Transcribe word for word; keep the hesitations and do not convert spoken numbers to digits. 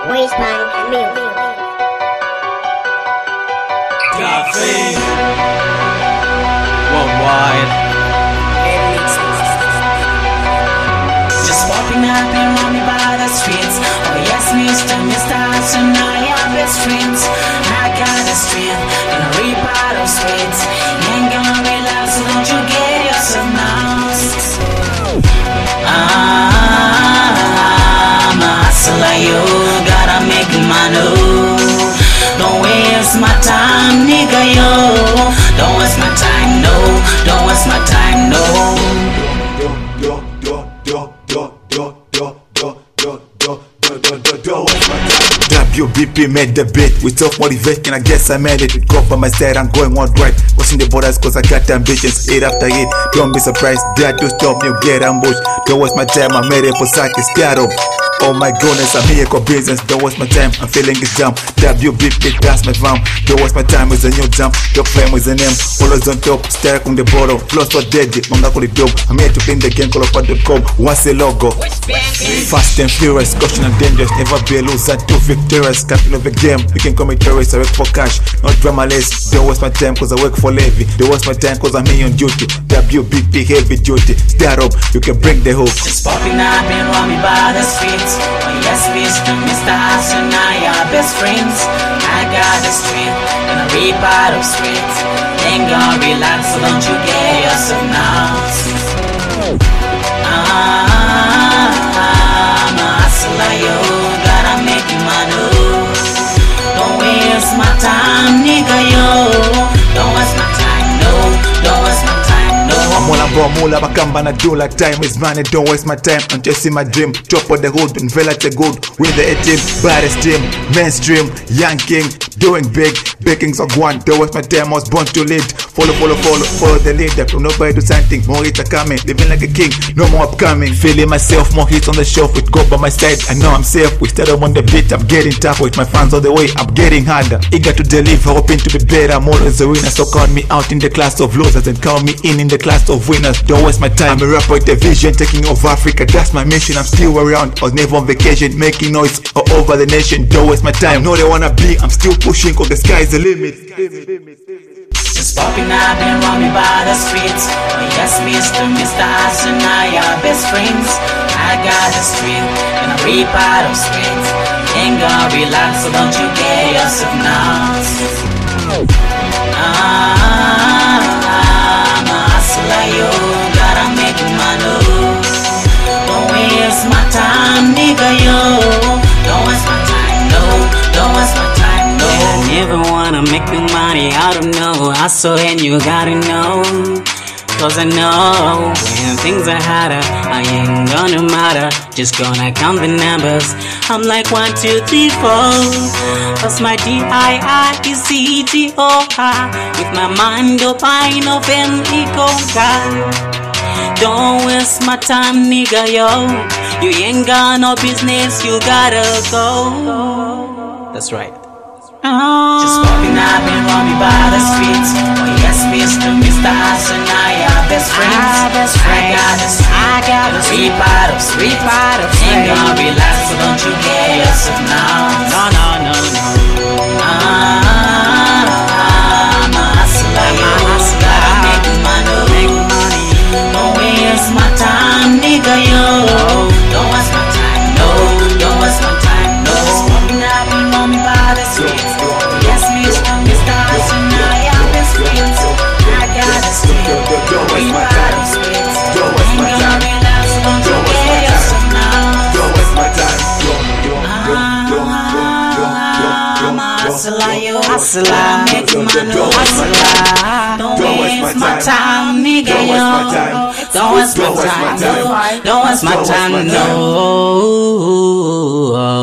Waistline Music. Cafe Worldwide. Just walking up and running by the streets. Oh yes, Mister, Mister Hudson, I am best friends. I got the strength and a rip out of sweat. You ain't gonna relax, so don't you get yourself now. I'm a hustler, you gotta make money. Don't waste my time, nigga, yo. Don't waste my time, no. Don't waste my time, no. W B P made the beat with self motivation. I guess I made it. Go for my side, I'm going on right. Crossing the borders cause I got ambitions. Hit after hit, don't be surprised. Dare to stop, you get ambushed. Don't waste my time, I made it for Saki. Start up. Oh my goodness, I'm here for business. Don't waste my time, I'm feeling it's jump. W B P, that's my fam. Don't waste my time with a new jump. Your flame with a name. Always on top, stack on the bottle. Floss for dead, manga call it dope. I'm here to clean the game, call up dot com. What's the logo? Fast and furious, caution and dangerous. Never be a loser, too victorious. Captain of the game, you can call me terrorist. I work for cash, not dramaless. Don't waste my time cause I work for Levy. Don't waste my time cause I'm here on duty. W B P, heavy duty. Start up, you can bring the hook. Just popping up and running by the streets. Oh yes, Mister, Mister Hudson, I are best friends. I got the strength and a rip out of streets. Ain't gonna relax, so don't you get yourself now. I'm a hustler, yo, gotta make money. Don't waste my time, nigga, yo. Don't waste my time, no. Don't waste my time, no. I'm all about mula bakamba na do like time is money. Don't waste my time, I'm chasing my dream. Top of the hood, envelop the good. Win the A-team, baddest team. Mainstream, young king, doing big. Baking so one, don't waste my time, I was born to lead. Follow, follow, follow, follow the leader. From nobody to something, more hits are coming. Living like a king, no more upcoming. Feeling myself, more hits on the shelf with God by my side. I know I'm safe, we started on the beat. I'm getting tough with my fans all the way. I'm getting harder, eager to deliver, hoping to be better. I'm always a winner, so count me out in the class of losers and count me in in the class of winners. Don't waste my time, I'm a rapper with a vision, taking over Africa. That's my mission, I'm still around. I was never on vacation, making noise all over the nation. Don't waste my time, I know they wanna be, I'm still pushing cause the sky is the limit. Just popping up and running by the streets. Oh yes, Mister, Mister Hudson, I are best friends. I got the strength and a rip out of streets. Ain't gonna relax, so don't you get yourself now. I'm a hustler, yo, gotta make money. Don't waste my time, nigga, yo. Don't waste my time, no. Don't waste my time, no. I never wanna make the money, I don't know. I saw and you gotta know. Cause I know when things are harder, I ain't gonna matter. Just gonna count the numbers. I'm like one, two, three, four. Cause my D I I is C T O R. With my mind up, I know them don't waste my time, nigga, yo. You ain't got no business, you gotta go. That's right. Just popping up and running by the streets. Oh yes, Mister, Mister Hudson, I are best friends. I got the street, I got the street part of street part of ain't gonna relax, so don't you get yourself now. No, no, no, no. I'm a hustler, I'm a hustler, I make money. Don't waste my time, nigga, yo. Don't waste my time, no. Don't waste my time, no. Just popping up and running by the streets. Yes, Mister, Mister Hudson, I am best friends. I got a street, we ride on streets. Ain't gonna relax, don't you get yourself now. Don't waste my time. I'm a hustler, you hustler, make money, hustler. Don't waste my time, nigga, yo. Don't waste my time, no. Don't waste my time, no.